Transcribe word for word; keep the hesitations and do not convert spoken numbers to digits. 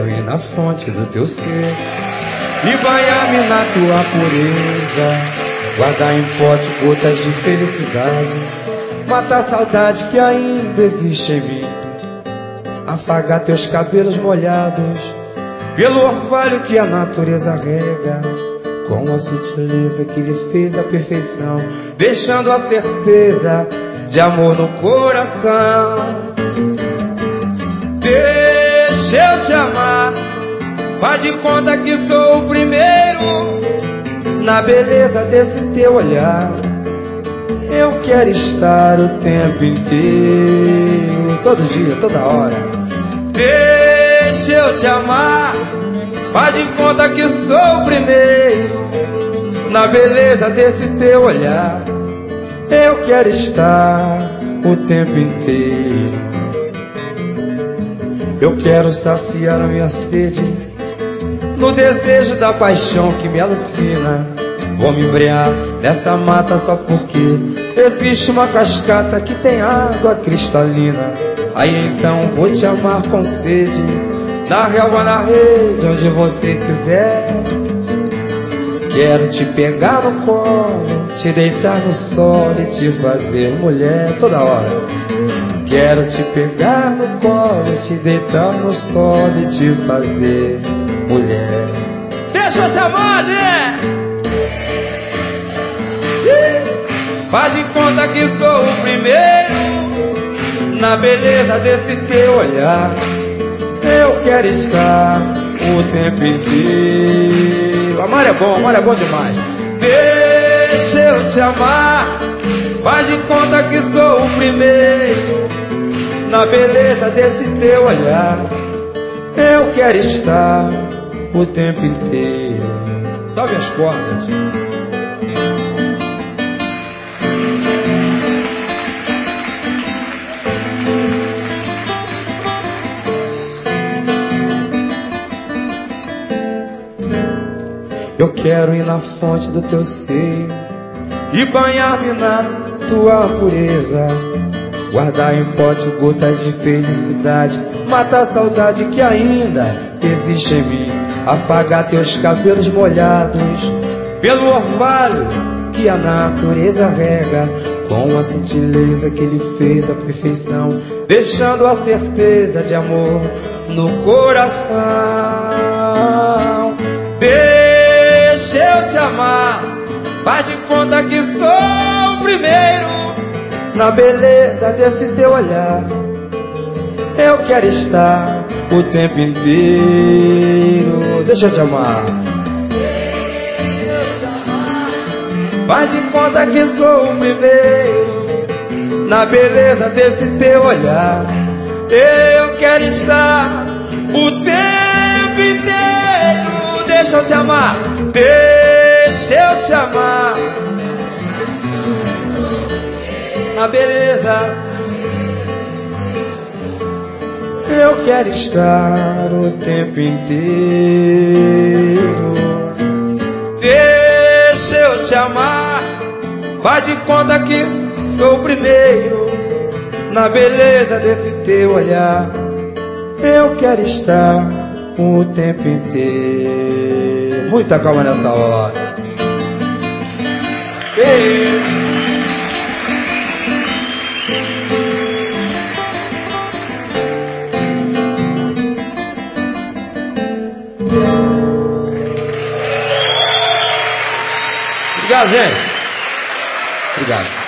quero ir na fonte do teu ser e banhar-me na tua pureza, guardar em pote gotas de felicidade, matar a saudade que ainda existe em mim, afagar teus cabelos molhados pelo orvalho que a natureza rega, com a sutileza que lhe fez a perfeição, deixando a certeza de amor no coração. Deixa eu te amar, faz de conta que sou o primeiro na beleza desse teu olhar. Eu quero estar o tempo inteiro, todo dia, toda hora. Deixa eu te amar, faz de conta que sou o primeiro na beleza desse teu olhar. Eu quero estar o tempo inteiro. Eu quero saciar a minha sede no desejo da paixão que me alucina. Vou me embrear nessa mata só porque existe uma cascata que tem água cristalina. Aí então vou te amar com sede, na relva, na rede, onde você quiser. Quero te pegar no colo, te deitar no solo e te fazer mulher toda hora. Quero te pegar no colo, te deitar no solo e te fazer mulher. Deixa eu te amar, gente! Faz de conta que sou o primeiro na beleza desse teu olhar. Eu quero estar o tempo inteiro. Amar é bom, amar é bom demais. Deixa eu te amar, faz de conta que sou o primeiro na beleza desse teu olhar. Eu quero estar o tempo inteiro. Salve as cordas. Eu quero ir na fonte do teu seio e banhar-me na tua pureza, guardar em pote gotas de felicidade, matar a saudade que ainda existe em mim, afagar teus cabelos molhados pelo orvalho que a natureza rega, com a sutileza que lhe fez a perfeição, deixando a certeza de amor no coração. Deixa eu te amar, faz de conta que sou o primeiro na beleza desse teu olhar. Eu quero estar o tempo inteiro. Deixa eu te amar. Deixa eu te amar, faz de conta que sou o primeiro na beleza desse teu olhar. Eu quero estar o tempo inteiro. Deixa eu te amar, deixa eu te amar na beleza. Eu quero estar o tempo inteiro. Deixa eu te amar, faz de conta que sou o primeiro na beleza desse teu olhar. Eu quero estar o tempo inteiro. Muita calma nessa hora. Ei. Obrigado, gente. Obrigado.